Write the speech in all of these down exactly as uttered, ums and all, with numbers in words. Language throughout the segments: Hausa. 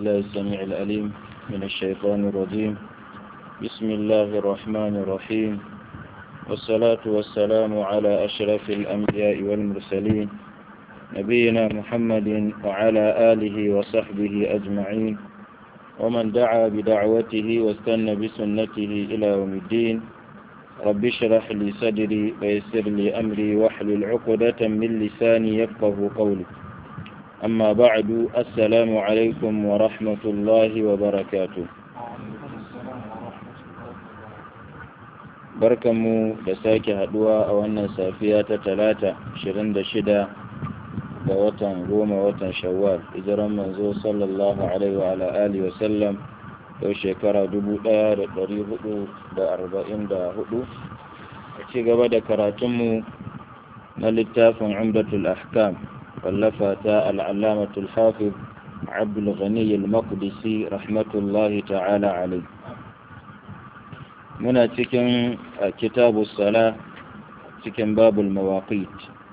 بالله السميع العليم من الشيطان الرجيم. بسم الله الرحمن الرحيم، والصلاة والسلام على أشرف الأنبياء والمرسلين نبينا محمد وعلى آله وصحبه أجمعين، ومن دعا بدعوته واستنى بسنته إلى يوم الدين. رب اشرح لي صدري ويسر لي أمري واحلل عقدة من لساني يفقه قولي. أما بعد، السلام عليكم ورحمة الله وبركاته. barkanmu da sake haduwa a wannan safiya ta talata ashirin da shida ga watan goma watan shawwal, hijiran manzo sallallahu alaihi wa ala alihi wa sallam yau shekara dubu ɗaya da ɗari hudu da arba'in da hudu. a ci gaba da karatunmu na littafin umdatul ahkam wallafa ta al'allamatul hafiz abdul ghani al-maqdisi rahmatullahi ta'ala alaihi. muna cikin kitabu sala cikin babul mawaqit.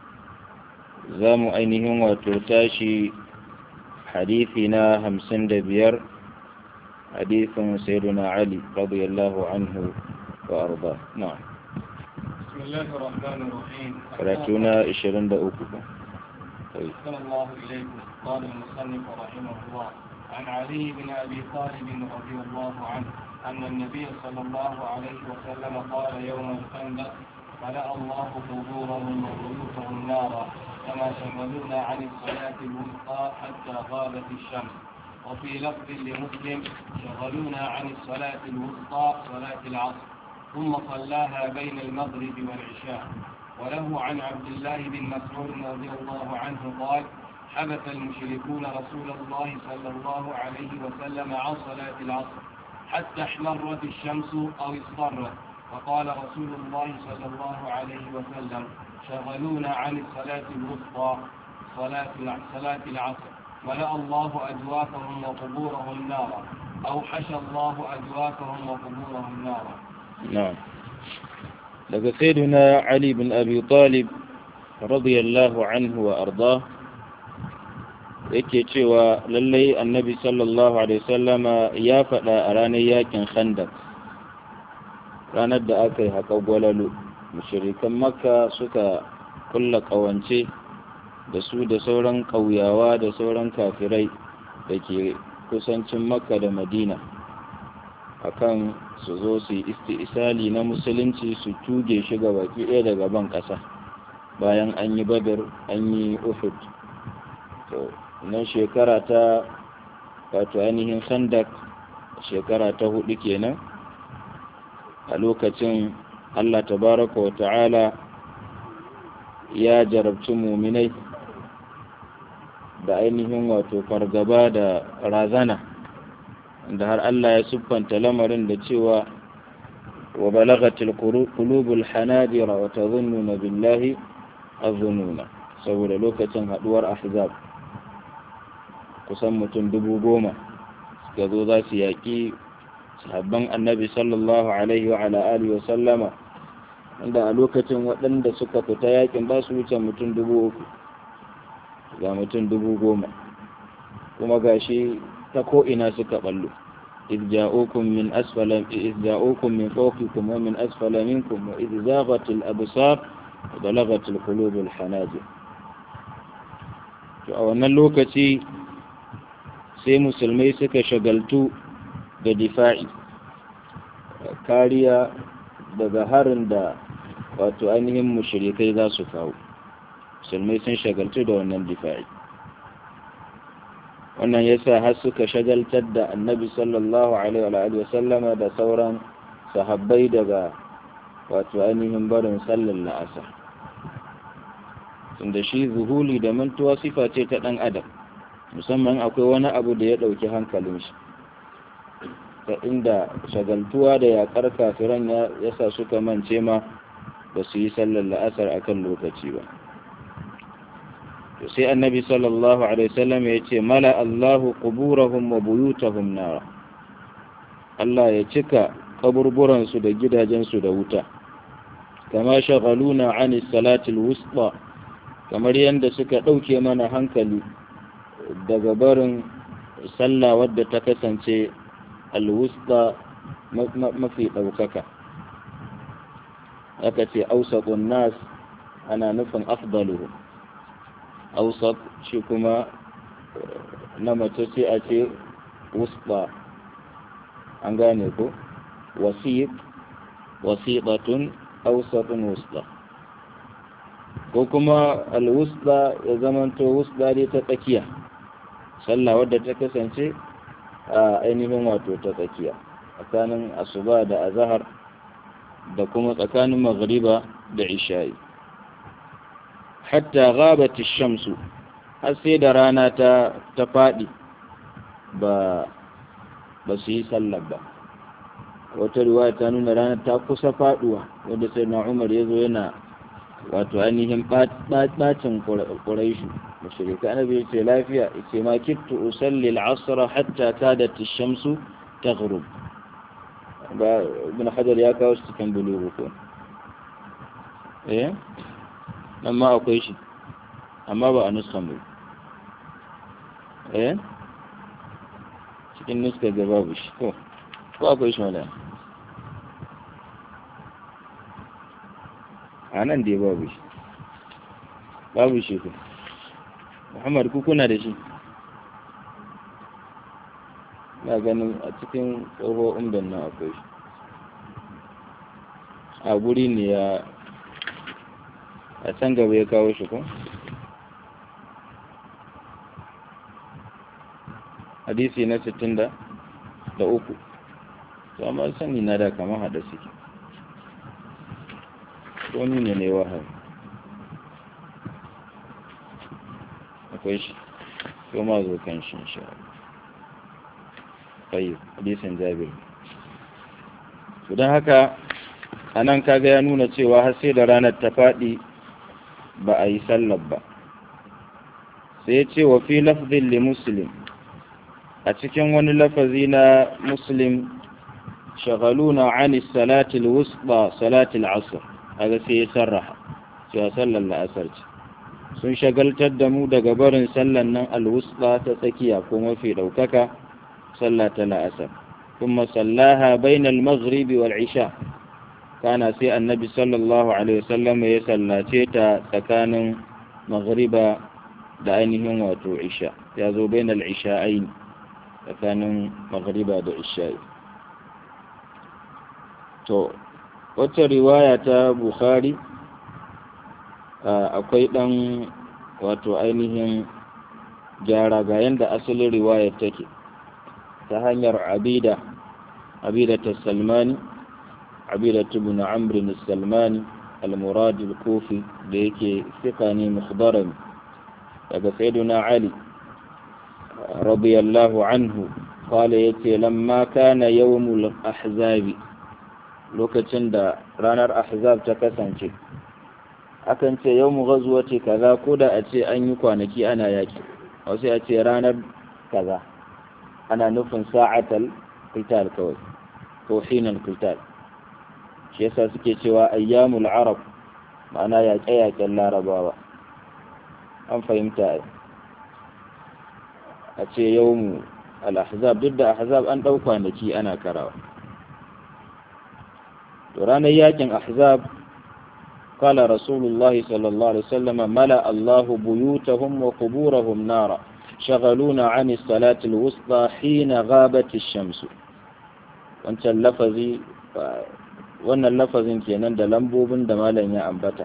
za mu ainihin wato tashi hadithi na hamsin da biyar, hadithin sayyiduna ali radiyallahu anhu wa arda. na'am. bismillahir rahmanir rahim. karatuna ishirin da uku. صلى الله إليكم. قال المصنف رحمه الله عن علي بن أبي طالب رضي الله عنه أن النبي صلى الله عليه وسلم قال يوم الخندق: ملأ الله قبورهم وبيوتهم نارا كما شغلونا عن الصلاة الوسطى حتى غابت الشمس. وفي لفظ لمسلم: شغلونا عن الصلاة الوسطى صلاة العصر ثم صلاها بين المغرب والعشاء. وله عن عبد الله بن مسعود رضي الله عنه قال: حبس المشركون رسول الله صلى الله عليه وسلم عن صلاة العصر حتى احمرت الشمس أو اصفرت، فقال رسول الله صلى الله عليه وسلم: شغلونا عن الصلاة الوسطى صلاة صلاة العصر ملأ الله أجوافهم وقبورهم نارا، أو حشى الله أجوافهم وقبورهم نارا. نعم. daga sayyiduna Ali bin Abi Talib radiyallahu anhu wa arda yake cewa lallai annabi sallallahu alaihi wasallama ya faɗa a ranar yakin Khandaq, ranar da aka yi haƙa gwalalo. mushrikan Makka suka kulla ƙawance da su da sauran ƙauyawa da sauran kafirai da ke kusancin Makka da Madina akan su zo su yi isti'isali na musulunci, su tuge shi ga baki ɗaya daga ban ƙasa bayan an yi Badr, an yi Uhud. to nan shekara ta wato ainihin Khandaq shekara ta hudu kenan. a lokacin Allah tabaraka wa ta'ala ya jarabci muminai da ainihin wato fargaba da razana, da har Allah ya siffanta lamarin da cewa wa balagatil qulubul hanajira wa tadhunnuna billahi adh-dhununa, saboda lokacin haduwar ahzab kusan mutum dubu goma suka zo za su yaƙi sahabban annabi sallallahu alaihi wa ala alihi wa sallama, wanda a lokacin waɗanda suka fita yaƙin ba su wuce mutum dubu uku ga mutum dubu goma, kuma gashi ta ko'ina suka ballo. إذ جاءوكم من أسفل إذ جاءوكم من فوقكم ومن أسفل منكم وإذ زاغت الأبصار وبلغت القلوب الحناجر. to a wannan lokaci sai musulmai suka shagaltu da difa'i, kariya daga harin da wato ainihin mushrikai za su kawo. musulmai sun shagaltu da wannan difa'i. wannan yasa har suka shagaltar da annabi sallallahu alaihi wa sallama da sauran sahabbai daga wato ainihin barin sallar la'asar, tunda shi zuhuli da mantuwa sifa ce ta ɗan adam, musamman akwai wani abu da ya ɗauki hankalin shi, ta inda shagaltuwa da yaƙar kafiran ya yasa suka mance ma ba su yi sallar la'asar akan lokaci ba. to sai annabi sallallahu alaihi wasallam ya ce: mala Allahu quburahum wa buyutahum nara. Allah ya cika kaburburan su da gidajen su da wuta, kama shaghaluna anis salati alwusta, kamar yanda suka dauke mana hankali daga barin sallah wadda ta kasance alwusta mafi ɗaukaka. aka ce ausatun nas ana nufin afdaluhu, ausat shi kuma na mace ce a ce wusta, an gane ko wasiq wasiqatun ausatun wusta, ko kuma alwusta ya zamanto wusta dai ta tsakiya, sallah wadda ta kasance a ainihin wato ta tsakiya tsakanin asuba da azhar da kuma tsakanin maghriba da isha'i. hatta ghabat ash-shamsu, har sai da rana ta ta fadi ba ba su yi sallar ba. wata riwaya ta nuna rana ta kusa faduwa, wanda sai na Umar yazo yana wato ainihin bacin Quraishu mushrika. Annabi ya ce lafiya, yace ma kittu usalli al-'asr hatta kadat ash-shamsu taghrub. ba ibn Hajar ya kawo shi cikin bulughu ko eh amma akwai shi, amma ba a nuskan ba eh cikin nuskar da babu shi ko ko akwai shi wala a nan dai babu shi babu shi ko Muhammad ku kuna da shi? na ganin a cikin tsoho umdan nan akwai shi a guri ne ya a can gaba ya kawo shi ko hadisi na sittin da uku. to amma sani na da kamar hada suke ko ni ne ne wahayi akwai shi ko ma zo kan shi insha Allah. Tayyib, hadisin Jabir. to don haka anan kaga ya nuna cewa har sai da ranar ta faɗi ba a yi sallar ba. sai ya ce wa fi lafzin li muslim, a cikin wani lafazi na muslim, shagaluna an salati al-wusta salati al-asr, kaga sai ya sarraha cewa sallar la'asar ce. sun shagaltar da mu daga barin sallar nan al-wusta ta tsakiya ko mafi daukaka, sallah ta la'asar. kuma sallaha bainal maghribi wal isha, kana sai annabi sallallahu alaihi wasallam ya sallace ta tsakanin maghriba da ainihin wato isha, ya zo bainal isha'ain, tsakanin maghriba da isha'i. to wata riwaya ta Bukhari akwai dan wato ainihin gyara ga yanda asalin riwayar take, ta hanyar abida abida tas-salmani abida ibn amr as-salmani al-murad al-kufi, da yake thiqani mukhbaran daga sayyidina ali radiyallahu anhu qala yace lamma kana yawmul ahzab, lokacin da ranar ahzab ta kasance, akan ce yawmu ghazwati kaza, ko da a ce an yi kwanaki ana yaki, wasu ya ce ranar kaza, ana nufin sa'atal qital kawai ko hinal qital. shi yasa suke cewa ayyamul arab, ma'ana yaƙe-yaƙen larabawa. an fahimta a ce yawmu al-ahzab, duk da ahzab an ɗau kwanaki ana karawa. to ranar yakin ahzab, qala rasulullahi sallallahu alaihi wasallam mala Allahu buyutahum wa quburahum nara shagaluna an salati al-wusta hina ghabat ash-shams. wancan lafazi, wannan lafazin kenan da lambobin da malam ya ambata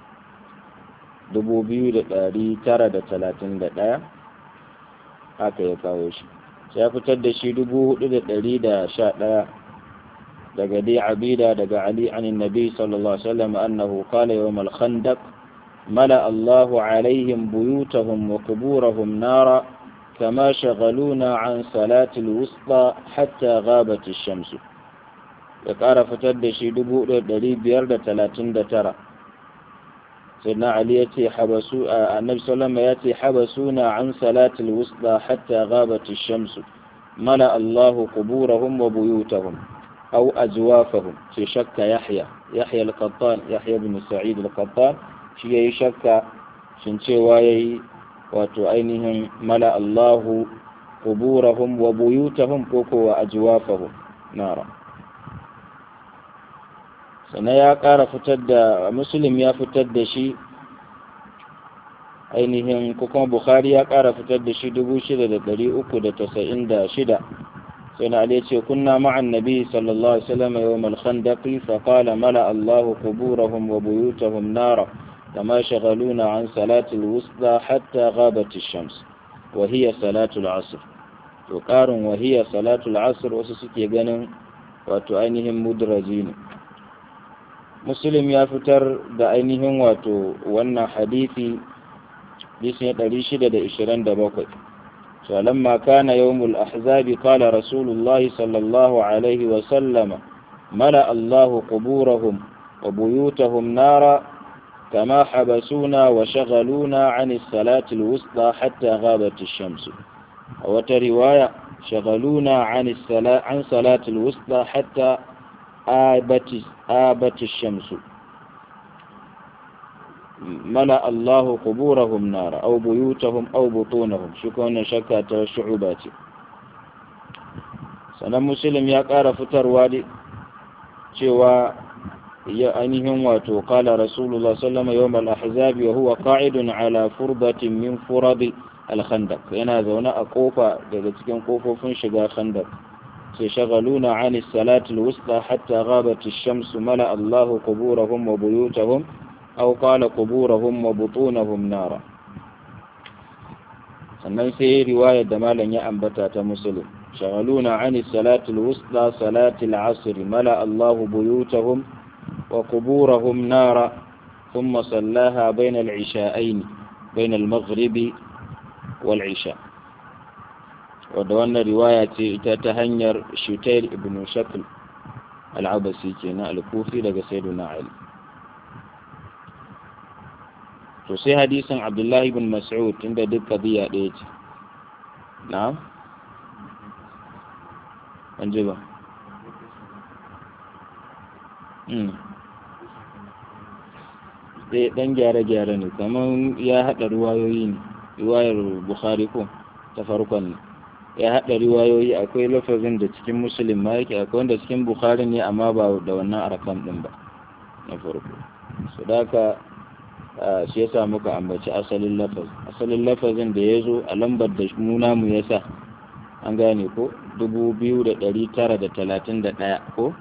dubu biyu da ɗari tara da talatin da ɗaya, haka ya kawo shi. ya fitar da shi dubu hudu da ɗari da sha ɗaya daga dai abida daga ali an nabi sallallahu alaihi wasallam annahu qala yawm al-khandaq mala Allahu alaihim buyutahum wa quburahum nara kama shagaluna an salati al-wusta hatta ghabat ash-shams. ya ƙara fitar da shi dubu ɗari biyar da talatin da tara. sayyidina ali ya ce habasu annabi sallallahu ya ce habasuna an salati al-wusta hatta ghabat ash-shams mala Allahu quburahum wa buyutahum aw ajwafahum. ce shakka yahya yahya al-qattan yahya ibn sa'id al-qattan shi yayi shakka shin cewa yayi wato ainihin mala Allahu quburahum wa buyutahum koko wa ajwafahum nara. sannan ya ƙara fitar da Muslim ya fitar da shi ainihin ko kuma Bukhari ya ƙara fitar da shi dubu shida da ɗari uku da tasa'in da shida. sai na Ali ce kunna ma'an nabi sallallahu alaihi wasallam yawm al-khandaq fa qala mala Allah quburahum wa buyutahum nara kama shaghaluna an salati al-wusta hatta ghabat ash-shams wa hiya salatu al-'asr. to ƙarin wa hiya salatu al-'asr wasu suke ganin wato ainihin mudraji ne. Muslim ya fitar da ainihin wato wannan hadisi hadisi ɗari shida da ishirin da bakwai. فلما كان يوم الأحزاب قال رسول الله صلى الله عليه وسلم ملأ الله قبورهم وبيوتهم نارا كما حبسونا وشغلونا عن الصلاة الوسطى حتى غابت الشمس. وترواية شغلونا عن الصلاة عن صلاة الوسطى حتى آبت آبت الشمس. ملأ الله قبورهم نارا أو بيوتهم أو بطونهم شكونا شكا شعوبات. سنة مسلم يا قال فتر والي شوى يا أنهم واتو قال رسول الله صلى الله عليه وسلم يوم الأحزاب وهو قاعد على فرضة من فرض الخندق. هنا ذونا أقوفا لذلك قوفوا فنشقا خندق شغلونا عن الصلاة الوسطى حتى غابت الشمس. ملأ الله قبورهم وبيوتهم أو قال قبورهم وبطونهم نارا. sannan sai riwayar da malam ya ambata ta Muslim shaghaluna ani salati alwusta salati al'asr mala Allahu buyutahum wa quburahum nara thumma sallaha bayna al-isha'ayn bayna al-maghrib wal-isha. wadda wannan riwaya ce ita ta hanyar Shutair ibn Shakl al-Abasi kenan al-Kufi daga Sayyidina Ali. to sai hadisin Abdullahi bin Mas'ud inda duk qadiya ɗaya ce. na'am an ji ba mm dai dan gyare-gyare ne kamar ya hada riwayoyi ne riwayar Bukhari ko ta farkon ya hada riwayoyi akwai lafazin da cikin Muslim ma yake akwai wanda cikin Bukhari ne amma ba da wannan arkan din ba na farko. so daka shi yasa muka ambaci asalin lafaz asalin lafazin da ya zo a lambar da mu namu yasa an gane ko dubu biyu da ɗari tara da talatin da ɗaya ko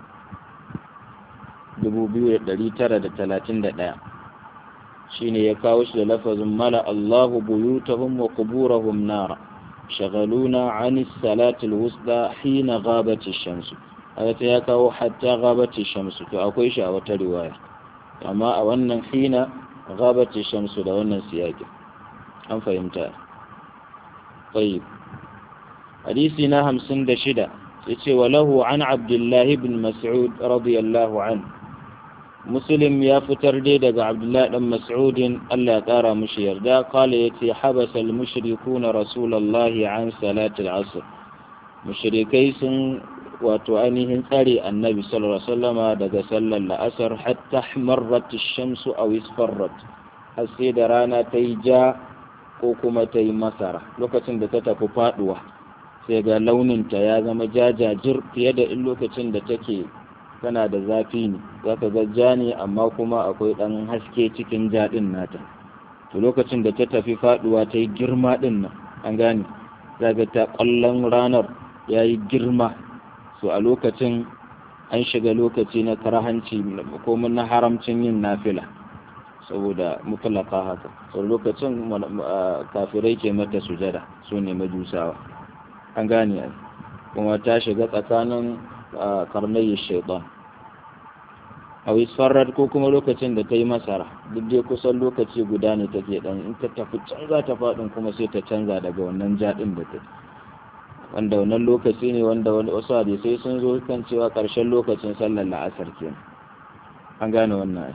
dubu biyu da ɗari tara da talatin da ɗaya shine ya kawo shi da lafazin mala Allahu buyutahum wa quburahum nara shaghaluna an salati alwusta hina ghabat ash-shams. haka ya kawo hatta ghabat ash-shams to akwai shi a wata riwaya amma a wannan hina ghabati shamsu da wannan siyaki an fahimta. tayyib hadisi na hamsin da shida yace walahu an Abdullah ibn Mas'ud radiyallahu anhu. Muslim ya fitar dai daga Abdullah dan Mas'ud Allah ya kara mushi yarda kala yace habasa al-mushrikuna rasulullahi an salati al-asr. mushrikai sun wato ainihin tsare annabi sallallahu alaihi wasallama daga sallar la'asar hatta marrat ash-shamsu aw isfarrat har sai da rana ta yi ja ko kuma ta yi masara. lokacin da ta tafi faduwa sai ga launinta ya zama jajajir fiye da in lokacin da take tana da zafi ne zaka ga ja ne amma kuma akwai dan haske cikin jadin nata. to lokacin da ta tafi faduwa ta yi girma din nan an gane zaka ta kallon ranar yayi girma. so a lokacin an shiga lokaci na karahanci ko na haramcin yin nafila saboda mutlaka haka. so lokacin kafirai ke mata sujada su ne majusawa an gane ai kuma ta shiga tsakanin karnayi shaitan a wisfarar ko kuma lokacin da ta yi masara duk dai kusan lokaci guda ne take dan in ta tafi canza ta faɗin kuma sai ta canza daga wannan jaɗin da ta wanda wannan lokaci ne wanda wasu hadisai sun zo kan cewa ƙarshen lokacin sallar la'asar kenan an gane wannan.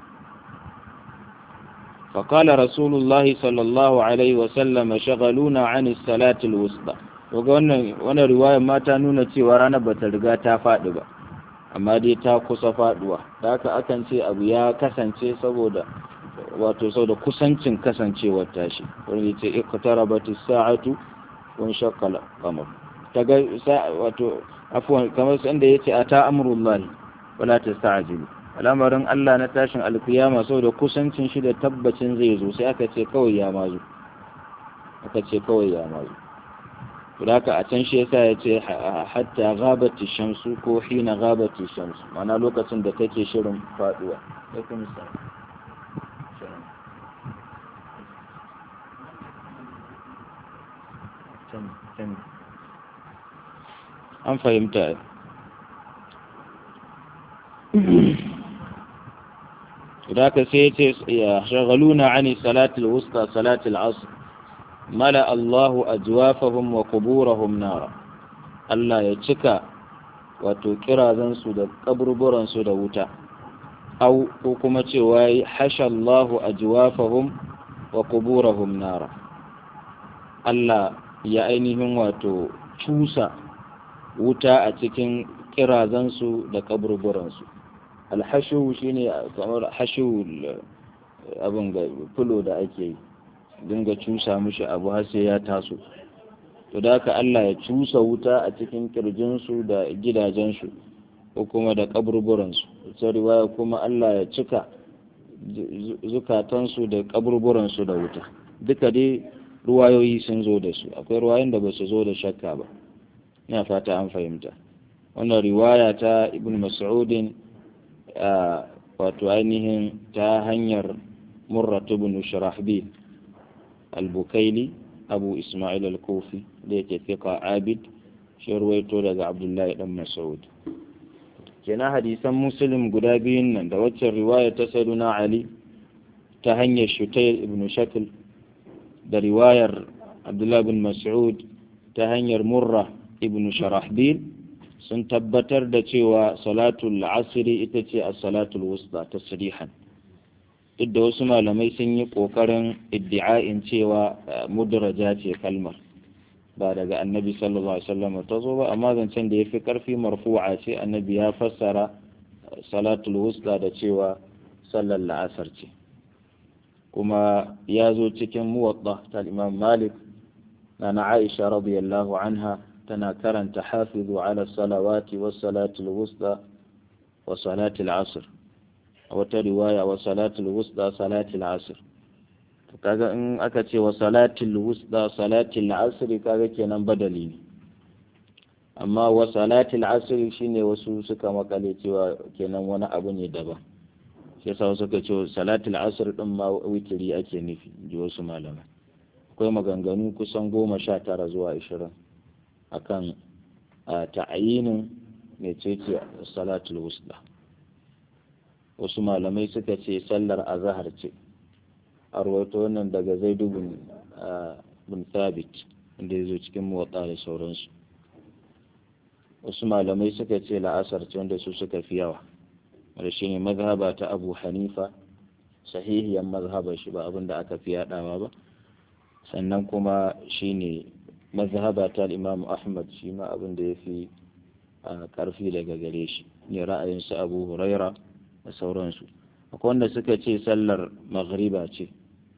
فقال رسول الله صلى الله عليه وسلم شغلونا عن الصلاة الوسطى. wannan wannan riwayar ma ta nuna cewa ranar bata riga ta faɗi ba amma dai ta kusa faɗuwa. da haka akan ce abu ya kasance saboda wato saboda kusancin kasancewar tashi wani ce iqtarabatis sa'atu wan shaqqal qamar kaga wato afwan kamar sanda yace ata amrullahi wala tasta'jilu al'amarin Allah na tashin alkiyama saboda kusancin shi da tabbacin zai zo sai aka ce kawai ya mazo aka ce kawai ya mazo haka a can shi yasa yace hatta ghabati shamsu ko hina ghabati shamsu mana lokacin da take shirin faduwa sai kuma sai an fahimta da ka sai ce ya shagaluna ani salatul wusta salatul asr mala Allahu ajwafahum wa quburahum nara Allah ya cika wato kirazan su da kaburburan su da wuta au ko kuma cewa hasha Allahu ajwafahum wa quburahum nara Allah ya ainihin wato cusa wuta a cikin kirazansu da kaburburansu alhashu shine kamar hashu abin ga fulo da ake yi dinga cusa mishi abu har sai ya taso to da haka Allah ya cusa wuta a cikin kirjinsu da gidajensu ko kuma da kaburburansu sai riwaya kuma Allah ya cika zukatansu da kaburburansu da wuta duka dai ruwayoyi sun zo da su akwai ruwayoyin da ba su zo da shakka ba ina fata an fahimta wannan riwaya ta ibn mas'udin wato ainihin ta hanyar murrat ibn shurahbil al-bukaili abu isma'il al-kufi da yake fiqa abid shi ruwaito daga abdullahi dan mas'ud kenan hadisan muslim guda biyun nan da waccan riwaya ta sayyiduna ali ta hanyar shutayl ibn shakl da riwayar abdullahi bin mas'ud ta hanyar murra ibn sharahbil sun tabbatar da cewa salatul asri ita ce as-salatul wusta tasrihan duk da wasu malamai sun yi kokarin iddi'a'in cewa mudraja ce kalmar ba daga annabi sallallahu alaihi wasallam ta zo ba amma zancen da yafi karfi marfu'a ce annabi ya fassara salatul wusta da cewa sallar la'asar ce kuma ya zo cikin muwatta ta imam malik na aisha radiyallahu anha tana karanta hafizu ala salawati was salatul wusta wa salatul asr a wata riwaya wa salatul wusta salatul asr to kaga in aka ce wa salatul wusta salatul asr kaga kenan badali ne amma wa salatul asr shine wasu suka makale cewa kenan wani abu ne daban sai sa suka ce salatul asr din ma witri ake nufi ji wasu malamai akwai maganganu kusan goma sha tara zuwa ashirin akan ta'ayinin mecece salatul wusta wasu malamai suka ce sallar azhar ce a rawaito wannan daga zaidu bin bin thabit inda yazo cikin muwatta da sauransu wasu malamai suka ce la'asar ce wanda su suka fi yawa wanda shine mazhaba ta Abu Hanifa sahihiyan mazhabar shi ba abinda aka fi yadawa ba sannan kuma shine mazhaba ta Imam Ahmad shi ma abinda yafi karfi daga gare shi ne ra'ayin sa Abu Huraira da sauransu akwai wanda suka ce sallar maghriba ce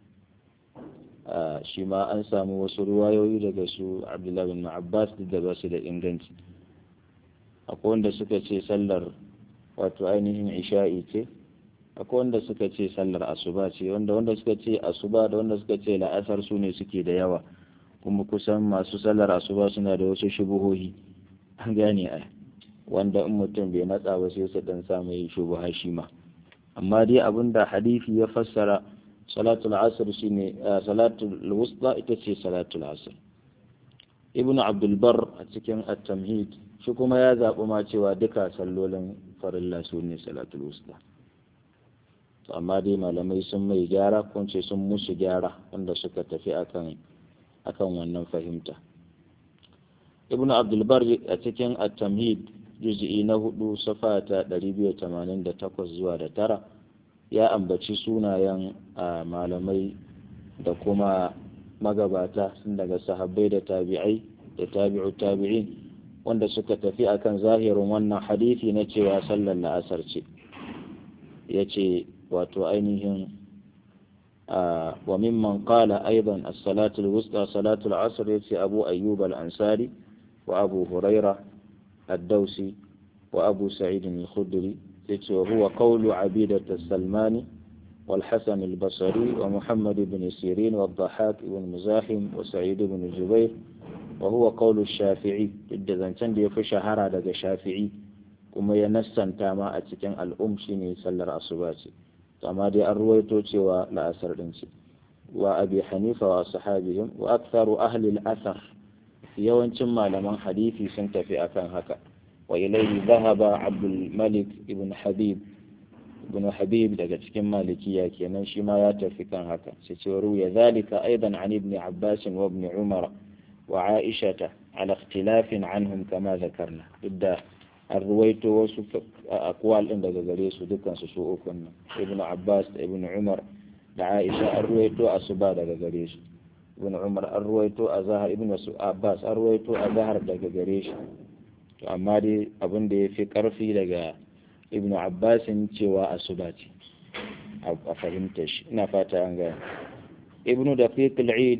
shi ma an samu wasu ruwayoyi daga su Abdullah bin Abbas da ba su da inganci akwai wanda suka ce sallar wato ainihin isha'i ce akwai wanda suka ce sallar asuba ce wanda wanda suka ce asuba da wanda suka ce la'asar su ne suke da yawa kuma kusan masu sallar asuba suna da wasu shubuhohi an gane ai wanda in mutum bai matsa ba sai su dan samu yi shubuha shi ma amma dai abinda hadisi ya fassara salatul asr shine salatul wusta ita ce salatul asr ibnu abdul bar a cikin at-tamhid shi kuma ya zaɓi ma cewa duka sallolin farilla su ne salatul wusta amma dai malamai sun mai gyara ko ce sun musu gyara wanda suka tafi akan akan wannan fahimta ibnu abdul bar a cikin at-tamhid juz'i na hudu safa ta ɗari biyu da tamanin da takwas zuwa da tara ya ambaci sunayen malamai da kuma magabata sun daga sahabbai da tabi'ai da tabi'u tabi'in wanda suka tafi akan zahirin wannan hadisi na cewa sallar la'asar ce ya ce wato ainihin وممن قال أيضا الصلاة الوسطى صلاة العصر يتي أبو أيوب الأنصاري وأبو هريرة الدوسي وأبو سعيد الخدري وهو قول عبيدة السلماني والحسن البصري ومحمد بن سيرين والضحاك بن مزاحم وسعيد بن جبير وهو قول الشافعي إذا زنتن دي في شهرة دقى شافعي كما ينسن تاما أتكن الأم شيني سلر أصباتي كما دي أرويتو تيوى لأسر دنسي وأبي حنيفة وأصحابهم وأكثر أهل الأثر يوان تما لمن حديثي سنت في أكان هكا وإليه ذهب عبد الملك ابن حبيب ابن حبيب daga cikin malikiya kenan shi ma ya tafi kan haka sai ce ruya zalika aidan an ibn abbas wa ibn umar wa aisha ala ikhtilaf anhum kama zakarna idda arwayto wasu aqwal din daga gare su dukkan su su uku nan ibn abbas da ibn umar da aisha arwayto asuba daga gare su ibn umar arwayto azhar ibn abbas arwayto azhar daga gare shi to amma dai abin da yafi karfi daga ibn abbasin cewa asuba ce a fahimta shi ina fata an gaya ibn daqiq al-eid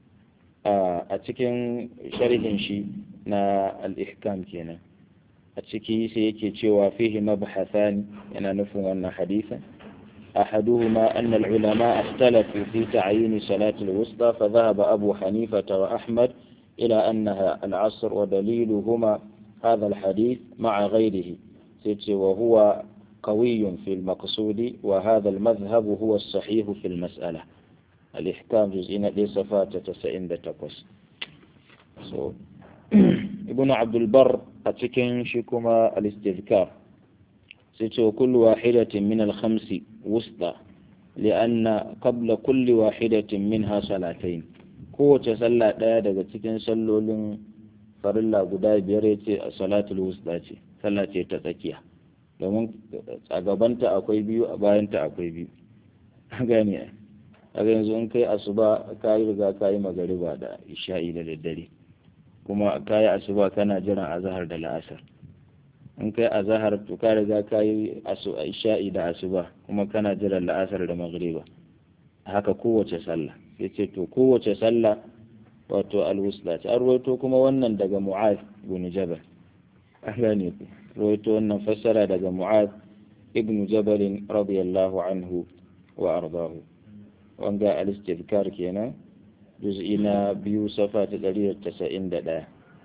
a cikin sharhin shi na al-ihkam kenan a ciki sai yake cewa fihi mabhathan yana nufin wannan hadisin أحدهما أن العلماء اختلفوا في تعيين صلاة الوسطى فذهب أبو حنيفة وأحمد إلى أنها العصر ودليلهما هذا الحديث مع غيره وهو قوي في المقصود وهذا المذهب هو الصحيح في المسألة الإحكام جزئين ليس فاتة سئند تقص so, ابن عبد البر أتكن شكما الاستذكار سيتو كل واحدة من الخمس وسطى لأن قبل كل واحدة منها صلاتين قوة صلاة لا daga cikin sallolin farilla guda biyar yace salatul wusta ce sallah ce ta tsakiya domin a gabanta akwai biyu a bayanta akwai biyu gane a yanzu in kai asuba kai riga kai magariba da isha'i da daddare kuma kai asuba kana jiran azhar da la'asar in kai azhar to ka riga kai asu isha'i da asuba kuma kana jiran la'asar da magriba haka kowace sallah yace to kowace sallah wato al-wusla ta arwato kuma wannan daga Mu'adh ibn Jabal ahlani rawaito wannan fassara daga Mu'adh ibn Jabal radiyallahu anhu wa ardahu wanga al-istidkar kenan juz'i na biyu safa ta ɗari da casa'in da ɗaya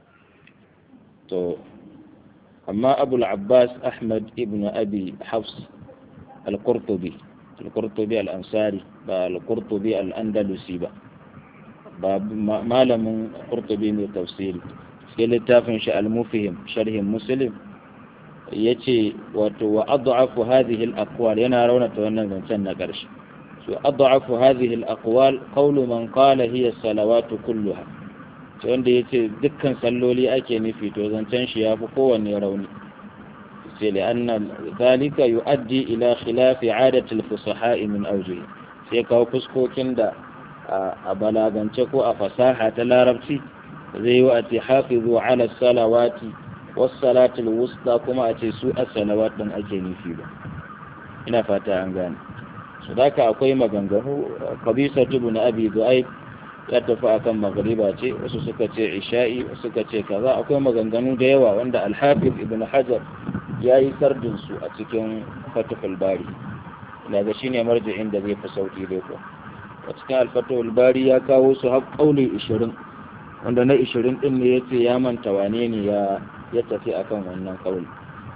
to amma Abu al-Abbas Ahmad ibn Abi Hafs al-Qurtubi al-Qurtubi al-Ansari ba al-Qurtubi al-Andalusi ba ba malamin Qurtubi mai tafsiri sai littafin shi al-Mufhim sharhin Muslim yace wato wa adhafu hadhihi al-aqwal yana raunata wannan zancen na ƙarshe so adhafu hadhihi al-aqwal qawlu man qala hiya as-salawatu kulluha to wanda yace dukkan salloli ake nufi to zancen shi yafi kowanne rauni sai li'anna dhalika yu'addi ila khilafi 'adati al-fusaha min awjihi sai kawo fuskokin da a balagance ko a fasaha ta larabci zai yi wa ati hafizu ala salawati was salatul wusta kuma a ce su as-salawat din ake nufi ba ina fata an gane su daka akwai maganganu qabisa ibn abi du'ayb ya tafi akan magriba ce wasu suka ce isha'i wasu suka ce kaza akwai maganganu da yawa wanda al-hafiz ibn hajar ya yi sardin su a cikin fathul bari daga shine marji'in da zai fi sauki dai ko a cikin alfatawul bari ya kawo su har kauli ishirin wanda na ishirin din ne yace ya manta wane ne ya ya tafi akan wannan kauli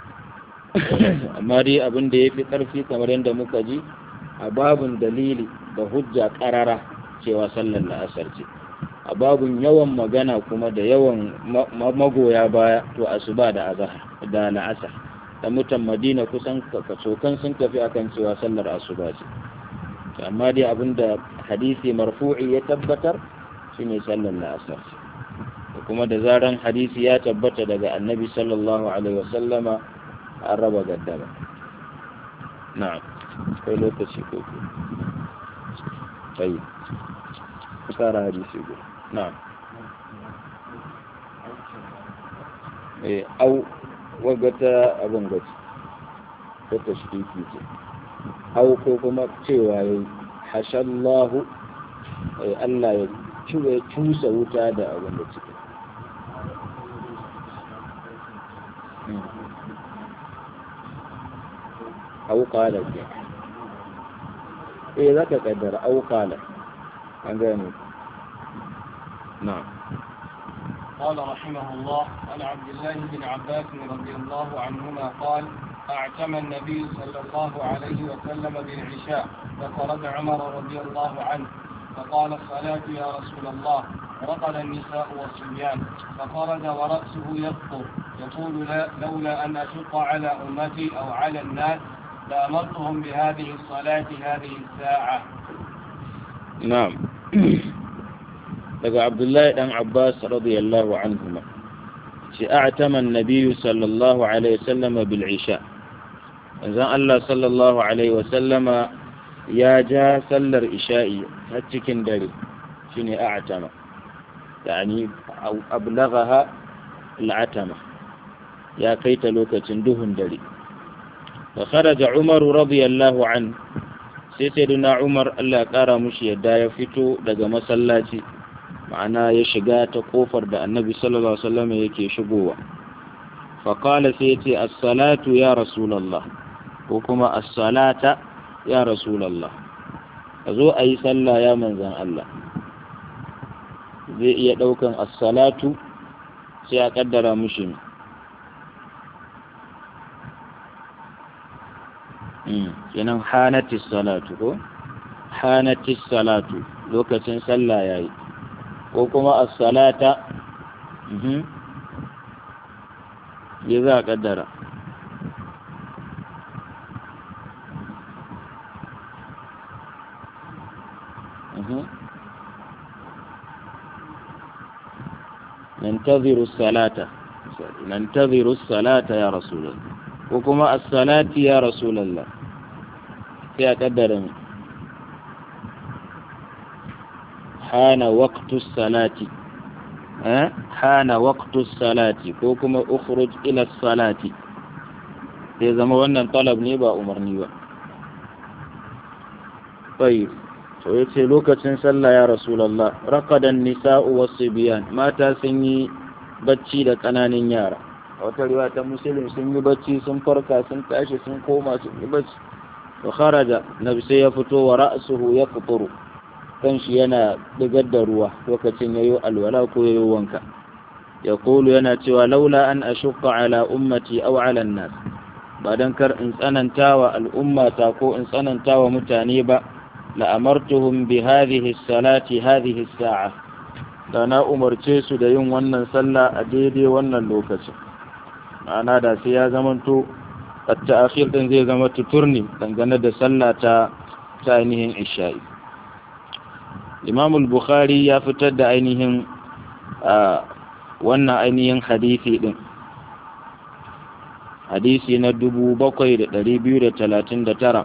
amma dai abin da yafi karfi kamar yadda muka ji a babun dalili da hujja karara cewa sallar la'asar ce a babun yawan magana kuma da yawan magoya baya to asuba da azhar da la'asar da mutan Madina kusan kacokan sun tafi akan cewa sallar asuba ce amma dai abinda hadisi marfu'i ya tabbatar shine sallar la'asar da kuma da zaran hadisi ya tabbata daga annabi sallallahu alaihi wasallama an raba gaddama na'am kai lokaci ko ko sai fara hadisi ko na'am eh au wagata abun gaci ta tashkiki ce au ko kuma cewa yayi hashallahu Allah ya cusa wuta da abin da ciki auƙalar ke eh za ka ƙaddara auƙalar an gane na قال رحمه الله عن عبد الله بن عباس رضي الله عنهما قال أعتم النبي صلى الله عليه وسلم بالعشاء فخرج عمر رضي الله عنه فقال الصلاة يا رسول الله رقد النساء والصبيان فخرج ورأسه يخطر يقول لا لولا أن أشق على أمتي أو على الناس لأمرتهم بهذه الصلاة هذه الساعة. نعم. لقى عبد الله بن عباس رضي الله عنهما أعتم النبي صلى الله عليه وسلم بالعشاء إذا الله صلى الله عليه وسلم يا جا سلر إشائي هتكن داري شنو أعتم يعني أو أبلغها العتمة يا كيت لوكة دهن داري فخرج عمر رضي الله عنه سيدنا عمر الله قال مش يدا يفتو daga masallaci ma'ana ya shiga ta kofar da annabi sallallahu alaihi wasallam yake shigowa fa qala sai yace as-salatu ya rasulullah ko kuma as-salata ya rasulullah azo ayi sallah ya manzon Allah zai iya daukan as-salatu sai a kaddara mushi mm kenan hanatis salatu ko hanatis salatu lokacin sallah yayi ko kuma as-salata mhm ya za a kaddara mhm nantaziru as-salata nantaziru as-salata ya rasulullah ko kuma as-salati ya rasulullah sai a kaddara حان وقت الصلاة أه؟ حان وقت الصلاة كوكما أخرج إلى الصلاة إذا ما وانا طلب نيبا أمر نيبا طيب ويتي لوكة سنسلى يا رسول الله رقد النساء والصبيان ما تاسني بچي لك أنا نيارا وتريوات مسلم سني بچي سنفركا سنتاشي سنقوما سني بچي وخرج نبسي يفتو ورأسه يقطر kanshi yana digar da ruwa lokacin yayo alwala ko yayo wanka ya kulu yana cewa laula an ashqa ala ummati aw ala an-nas ba dan kar in tsanantawa al'ummata ko in tsanantawa mutane ba la amartuhum bi hadhihi as-salati hadhihi as-sa'a da na umarce su da yin wannan sallah a daidai wannan lokacin ana da sai ya zamanto at-ta'khir din zai zama tuturni dangane da sallah ta ta ainihin isha'i. Imam al-Bukhari ya fitar da ainihin wannan ainihin hadisi din hadisi na dubu bakwai da ɗari biyu da talatin da tara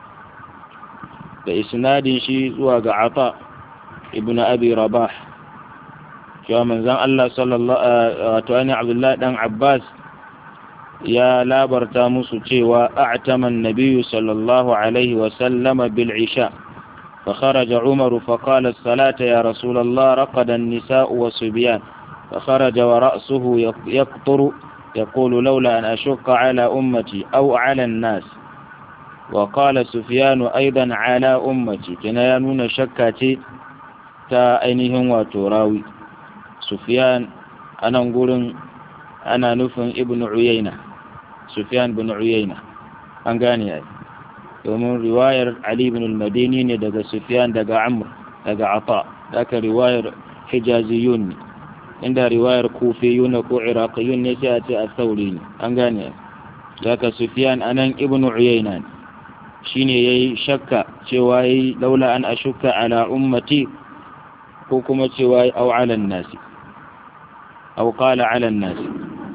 da isnadin shi zuwa ga Ata ibn Abi Rabah cewa manzon Allah sallallahu alaihi wa Abdullah dan Abbas ya labarta musu cewa a'tama an-nabiy sallallahu alaihi wa sallama bil isha فخرج عمر فقال الصلاة يا رسول الله رقد النساء والصبيان فخرج ورأسه يقطر يقول لولا أن أشق على أمتي أو على الناس وقال سفيان أيضا على أمتي كنا ينون شكاتي تا أينهم وتراوي سفيان أنا نقول أنا نفن ابن عيينة سفيان بن عيينة أنقاني أي domin riwayar Ali ibn al-Madini ne daga Sufyan daga Amr daga Ata daga riwayar Hijaziyun inda riwayar Kufiyun ko Iraqiyun ne sai a ce al-Thawri ne an gane daga Sufyan anan ibn Uyayna shine yayi shakka cewa yayi laula an ashukka ala ummati ko kuma cewa au ala an-nasi au qala ala an-nasi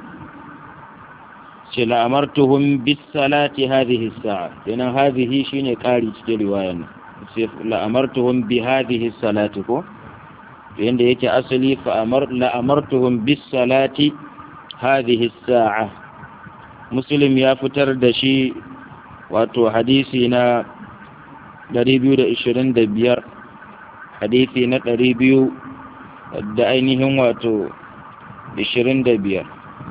la amartuhum bis salati hadhihi as-sa'a dan hadhihi shine kari cikin riwayar sai la amartuhum bi hadhihi as-salati ko yanda yake asali fa amar la amartuhum bis salati hadhihi as-sa'a Muslim ya fitar da shi wato hadisi na ɗari biyu da ishirin da biyar, hadisi na ɗari biyu da ainihin wato ishirin da biyar,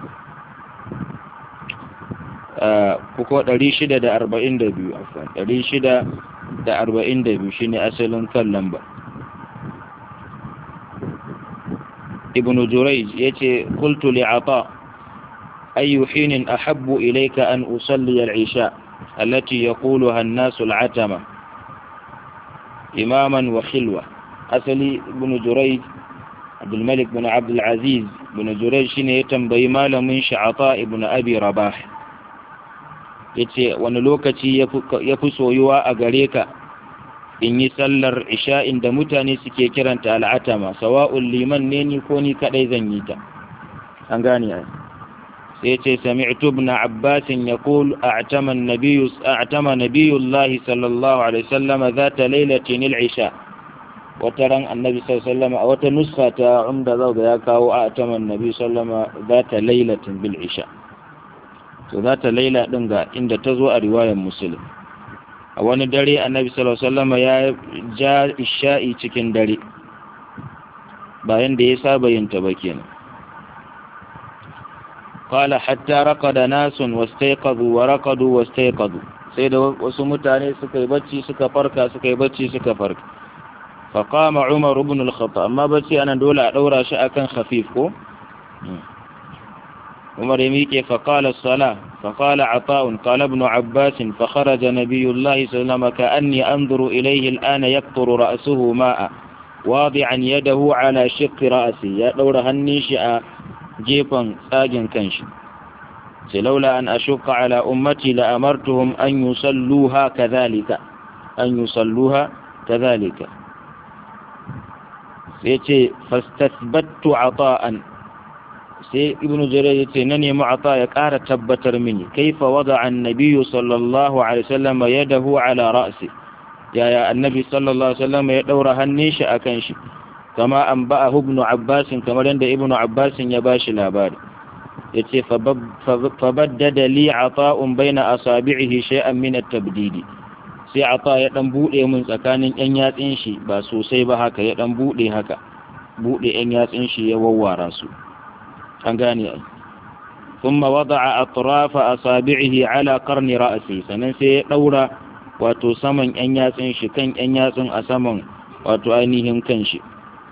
ko ɗari shida da arba'in da biyu, afwan ɗari shida da arba'in da biyu shine asalin kan lamba. ibn Jurayj yace qultu li Ata ayu hinin ahabbu ilayka an usalli al-isha allati yaquluha an-nas al-atama imaman wa khilwa. asali ibn Jurayj Abdul Malik bin Abdul Aziz ibn Jurayj shine ya tambayi malamin shi Ata ibn Abi Rabah, yace wani lokaci ya fi soyuwa a gare ka in yi sallar isha'in da mutane suke kiranta al'atama, sawa'un liman ne ni ko ni kadai zan yi ta. An gane ai. Sai yace sami'tu ibn Abbas yaqul a'tama an-nabiy a'tama nabiyullah sallallahu alaihi wasallam zata lailatin al-isha. Wataran annabi sallallahu alaihi wasallam a wata nuskha ta umda zauga ya kawo a'tama an-nabiy sallallahu alaihi wasallam zata lailatin bil isha. To za ta laila ɗin ga inda ta zo a riwayar Muslim. A wani dare annabi sallallahu alaihi wasallam ya ja isha'i cikin dare bayan da ya saba yin ta ba kenan. Qala hatta raqada nasun wastayqadhu wa raqadu wastayqadhu, sai da wasu mutane suka yi bacci suka farka suka yi bacci suka farka. Fa qama Umar ibn al-Khattab, amma bacci anan dole a daura shi akan khafif ko عمر يميكي فقال الصلاة فقال عطاء قال ابن عباس فخرج نبي الله صلى الله عليه وسلم كأني أنظر إليه الآن يقطر رأسه ماء واضعا يده على شق رأسي يدور هنيشأ جيبا ساجن كنش لولا أن أشق على أمتي لأمرتهم أن يصلوها كذلك أن يصلوها كذلك فاستثبت عطاء. sai ibnu jarir yace na nemi Ata ya ƙara tabbatar mini kaifa wada'a an-nabiy sallallahu alaihi wasallam yadahu ala ra'si, yaya annabi sallallahu alaihi wasallam ya daura hannun shi akan shi, kama an ba'ahu ibnu Abbas, kamar yadda ibnu Abbas ya bashi labari. yace fa baddada li Ata'un baina asabi'ihi shay'an min at-tabdidi, sai Ata ya dan bude mun tsakanin yan yatsin shi ba sosai ba haka, ya dan bude haka, bude yan yatsin shi ya wawwara su. an gane ai. Thumma wada'a atrafa asabi'ihi ala qarni ra'si, sannan sai ya daura wato saman yan yatsin shi kan yan yatsin a saman wato ainihin kan shi.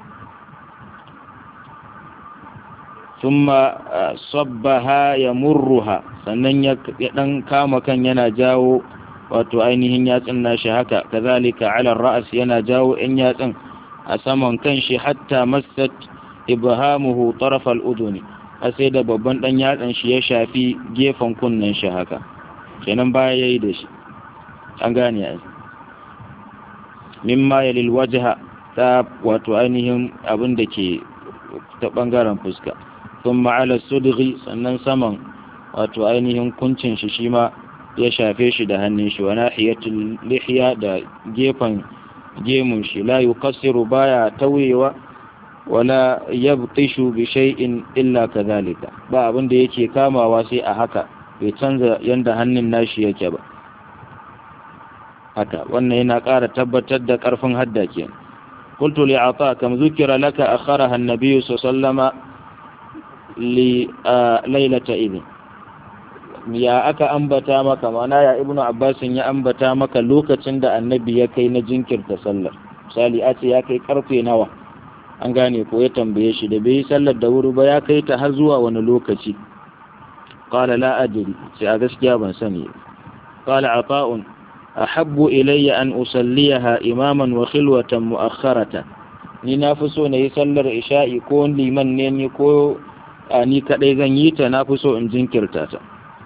Thumma sabbaha yamurruha, sannan ya dan kama kan yana jawo wato ainihin yatsin nashi haka, kazalika ala ra's yana jawo yan yatsin a saman kan shi hatta massat ibhamuhu taraf al-udhuni, sai da babban dan yatsan shi ya shafi gefen kunnen shi haka, kenan baya yayi da shi. an gane ai. Mimma yalil wajha, ta wato ainihin abin da ke ta bangaren fuska. Thumma ala sudghi, sannan saman wato ainihin kuncin shi shi ma ya shafe shi da hannun shi, wa nahiyatul lihya, da gefen gemun shi, la yuqassiru, baya tawewa, wala yabtishu bi shay'in illa kadhalika, ba abin da yake kamawa sai a haka, bai canza yanda hannun nashi yake ba haka. Wannan yana ƙara tabbatar da ƙarfin hadda kenan. qultu li Ata kam zukira laka akharaha an-nabiy sallallahu alaihi wasallam li lailata idin, ya aka ambata maka, mana ya ibnu Abbas ya ambata maka lokacin da annabi ya kai na jinkirta sallar. Misali a ce ya kai karfe nawa, an gane ko, ya tambaye shi da bai yi sallar da wuri ba, ya kai ta har zuwa wani lokaci. Qala la adri, sai a gaskiya ban sani. Qala Ata'un ahabbu ilayya an usalliyaha imaman wa khilwatan mu'akhkharatan, ni na fi so na yi sallar isha'i ko liman ne ni ko ni kadai zan yi ta, na fi so in jinkirta ta.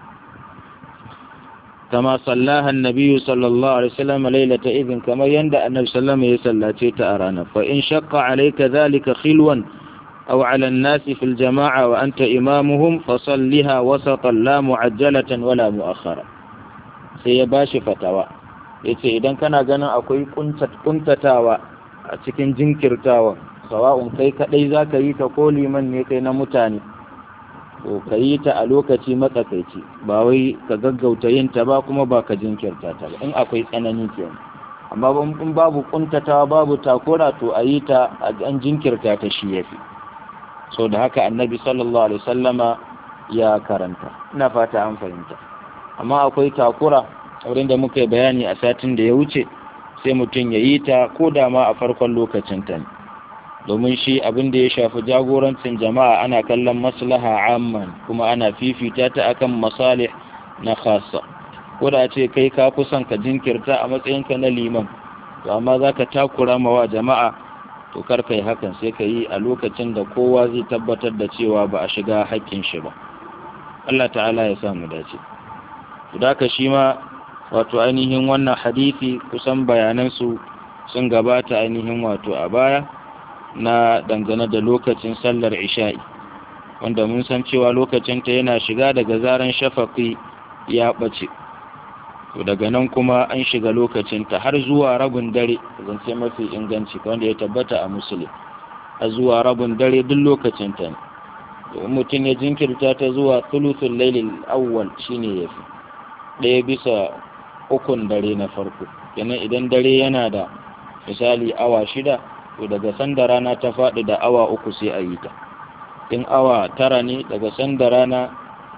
kama sallaha an-nabiy sallallahu alaihi wasallam lailata idhin, kamar yanda annabi sallallahu alaihi wasallam ya sallace ta a ranar. Fa in shaqqa alayka dhalika khilwan aw ala an-nasi fil jama'a wa anta imamuhum fasalliha wasatan la mu'ajjalatan wala mu'akhkhara. Sai ya bashi fatawa, yace idan kana ganin akwai kuntatawa a cikin jinkirtawa, sawa'un kai kadai zaka yi ta ko liman ne kai na mutane, to ka yi ta a lokaci matsakaici, ba wai ka gaggauta yin ta ba kuma ba ka jinkirta ta ba, in akwai tsanani kenan. amma in babu kuntatawa babu takura to a yi ta an jinkirta ta shi yafi so da haka annabi sallallahu alaihi wasallama ya karanta ina fata an fahimta amma akwai takura wurin da muka yi bayani a satin da ya wuce sai mutum ya yi ta ko da ma a farkon lokacin ta ne domin shi abin da ya shafi jagorancin jama'a ana kallon maslaha amman kuma ana fifita ta akan masalih na khassa ko da ce kai ka fi son ka jinkirta a matsayinka na liman to amma za ka takura mawa jama'a to kar kai hakan sai ka yi a lokacin da kowa zai tabbatar da cewa ba a shiga haƙƙin shi ba Allah ta'ala ya samu dace to da ka shi ma wato ainihin wannan hadisi kusan bayanansu sun gabata ainihin wato a baya na dangane da lokacin sallar isha'i wanda mun san cewa lokacinta yana shiga daga zaran shafaqi ya ɓace to daga nan kuma an shiga lokacinta har zuwa rabin dare zance mafi inganci wanda ya tabbata a musulun har zuwa rabin dare duk lokacinta ne to mutum ya jinkirta ta zuwa thuluthul lailil awwal shine yafi ɗaya bisa ukun dare na farko kenan idan dare yana da misali awa shida to daga sanda rana ta faɗi da awa uku sai a yi ta in awa tara ne daga sanda rana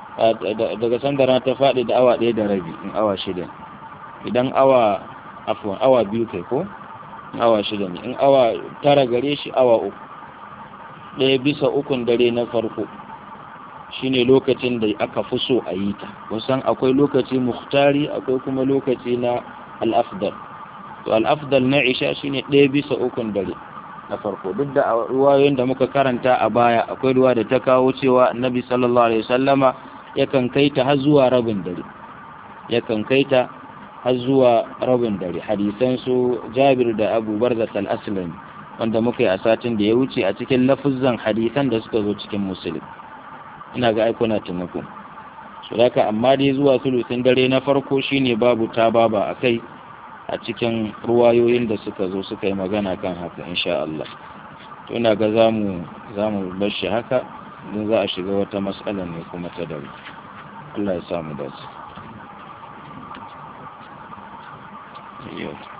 daga sanda rana ta faɗi da awa ɗaya da rabi in awa shida idan awa afwan awa biyu kai ko in awa shida ne in awa tara gare shi awa uku ɗaya bisa ukun dare na farko shine lokacin da aka fi so a yi ta kusan akwai lokaci muhtari akwai kuma lokaci na al-afdal to al-afdal na isha shine ɗaya bisa ukun dare na farko duk da ruwayoyin da muka karanta a baya akwai ruwa da ta kawo cewa annabi sallallahu alaihi wasallama yakan kai ta har zuwa rabin dare yakan kai ta har zuwa rabin dare hadisan su Jabir da Abu Barzah al-Aslami wanda muka yi a satin da ya wuce a cikin lafuzzan hadisan da suka zo cikin Muslim ina ga aikuna tunako so haka amma dai zuwa sulusin dare na farko shine babu ta baba akai a cikin ruwayoyin da suka zo suka yi magana kan haka insha Allah to ina ga zamu zamu bar shi haka don za a shiga wata mas'ala ne kuma ta dawo Allah ya samu dace.